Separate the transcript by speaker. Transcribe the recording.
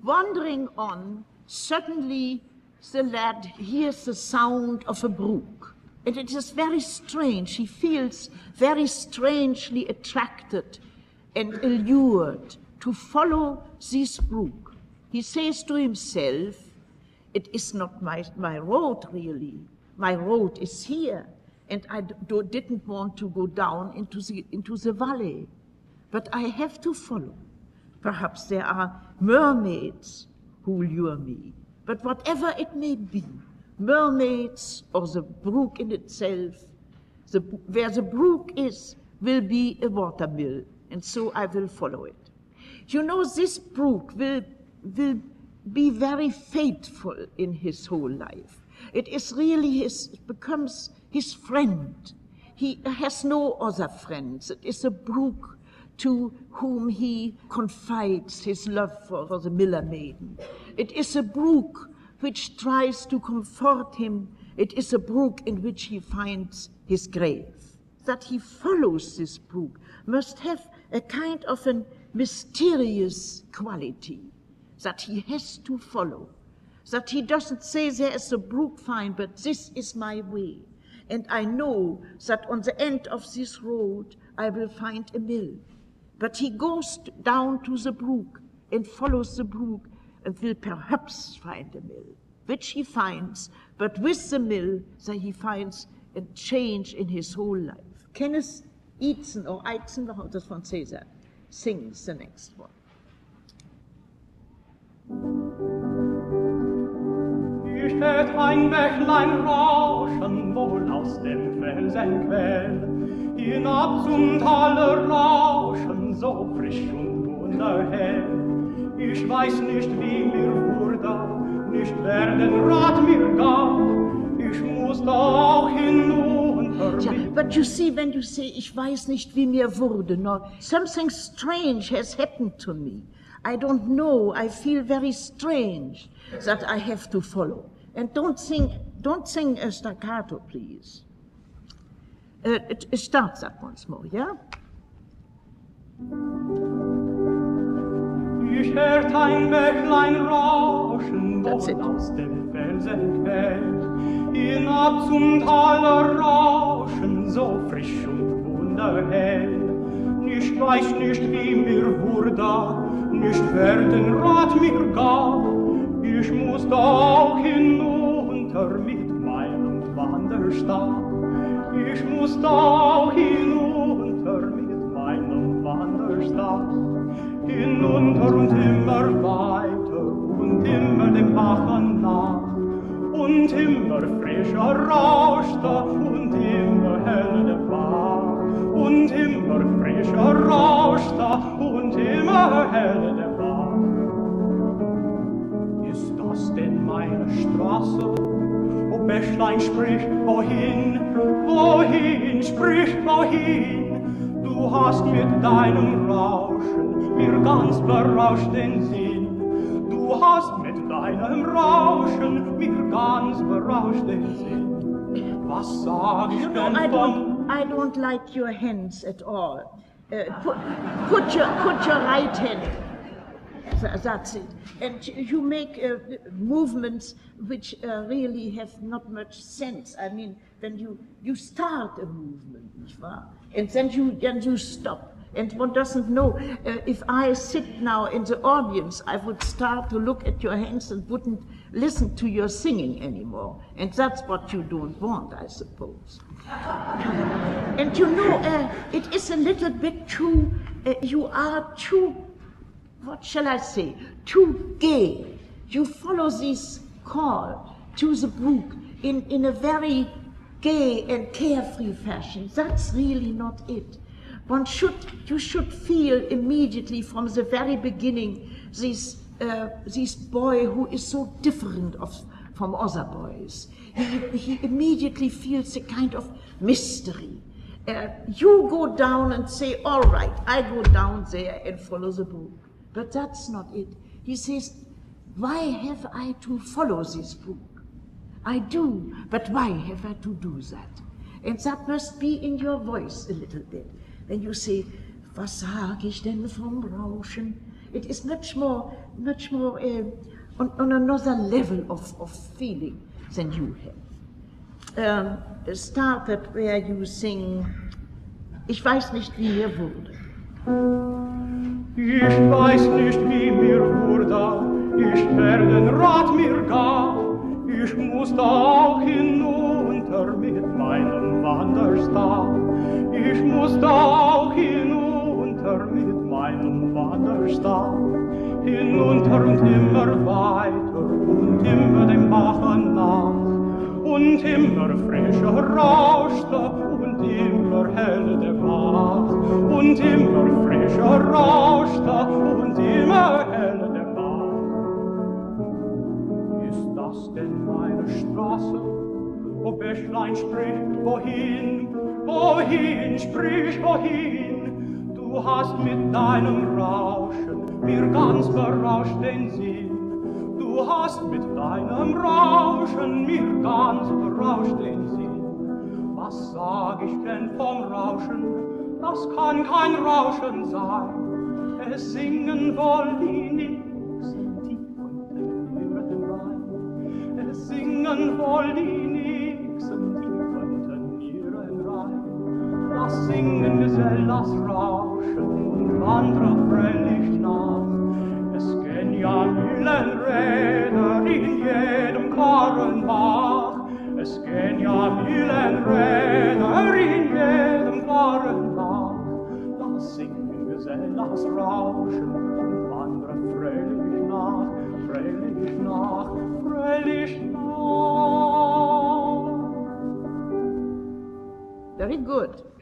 Speaker 1: Wandering on, suddenly the lad hears the sound of a brook. And it is very strange. He feels very strangely attracted and allured to follow this brook. He says to himself, it is not my road really. My road is here. And I didn't want to go down into the valley. But I have to follow. Perhaps there are mermaids who lure me. But whatever it may be, mermaids or the brook in itself, where the brook is, will be a watermill, and so I will follow it. You know, this brook will be very faithful in his whole life. It is really becomes his friend. He has no other friends. It is a brook to whom he confides his love for the miller maiden. It is a brook which tries to comfort him. It is a brook in which he finds his grave. That he follows this brook must have a kind of a mysterious quality that he has to follow. That he doesn't say there is a brook fine, but this is my way. And I know that on the end of this road I will find a mill. But he goes down to the brook and follows the brook and will perhaps find a mill, which he finds, but with the mill that he finds a change in his whole life. Kenneth Eaton, or Eitzen, how does one say that, sings the next one.
Speaker 2: Ich hört ein Bächlein rauschen, wohl aus dem Felsenquell, hinab zum Taler rauschen, so frisch und wunderhell. Ich weiß nicht, wie mir wurde, nicht wer den Rat mir gab, ich muss da auch hinunter.
Speaker 1: Yeah, but you see, when you say, ich weiß nicht, wie mir wurde, no, something strange has happened to me. I don't know, I feel very strange that I have to follow. And don't sing a staccato, please. It starts that once more, yeah?
Speaker 2: Ich hört ein Bächlein rauschen, wohl aus dem Felsenquell, hinab zum Taler rauschen, so frisch und wunderhell. Ich weiß nicht, wie mir wurde, nicht wer den Rat mir gab, ich muss da auch hinunter mit meinem Wanderstab. Ich muss da auch hinunter mit meinem Wanderstab. Hinunter und immer weiter und immer dem Bachen nach. Und immer frischer rauscht da und immer heller der Bach. Und immer frischer rauscht da und immer heller der Bach. Ist das denn meine Straße? O Bächlein, sprich, wohin? Wohin, sprich, wohin? Du hast mit deinem Rauschen mir ganz berauscht den Sinn. Du hast mit deinem Rauschen mir ganz berauscht den Sinn. Was sag ich denn von...
Speaker 1: I don't like your hands at all. Put your right hand. That's it. And you make movements which really have not much sense. I mean, when you start a movement, and then you stop. And one doesn't know. If I sit now in the audience, I would start to look at your hands and wouldn't listen to your singing anymore. And that's what you don't want, I suppose. And you know, it is a little bit too, you are too, what shall I say, too gay. You follow this call to the brook in a very gay and carefree fashion. That's really not it. You should feel immediately from the very beginning this boy who is so different from other boys. He immediately feels a kind of mystery. You go down and say, all right, I go down there and follow the brook. But that's not it. He says, why have I to follow this brook? I do, but why have I to do that? And that must be in your voice a little bit. When you say, was sag ich denn vom Rauschen? It is much more on another level of feeling than you have. Started where you sing, ich weiß nicht, wie mir wurde.
Speaker 2: Ich weiß nicht, wie mir wurde, ich den Rat mir gab, ich musste auch hinunter mit meinem Wanderstab. Ich musste auch hinunter mit meinem Wanderstab. Hinunter und immer weiter und immer dem Bache nach. Und immer frischer rauschte und immer heller der Bach. Und immer frischer rauschte und immer heller der Bach. Ist das denn meine Straße? O Bächlein, sprich, wohin? Wohin, sprich, wohin? Du hast mit deinem Rauschen mir ganz berauscht den Sinn. Du hast mit deinem Rauschen mir ganz berauscht den Sinn. Was sag ich denn vom Rauschen? Das kann kein Rauschen sein. Es singen wohl die Nixen tief unten ihren Reim. Es singen wohl die Nixen tief unten ihren Reim. Das Singen Gesell, das Rauschen und Wanderer fröhlich nach. Es gehen ja Mühlenräder in jedem Karrenbach. Es gehen ja Mühlenräder in jedem Karrenbach. Das Singen Gesell, das Rauschen und Wanderer fröhlich nach, fröhlich nach, fröhlich nach.
Speaker 1: Very good.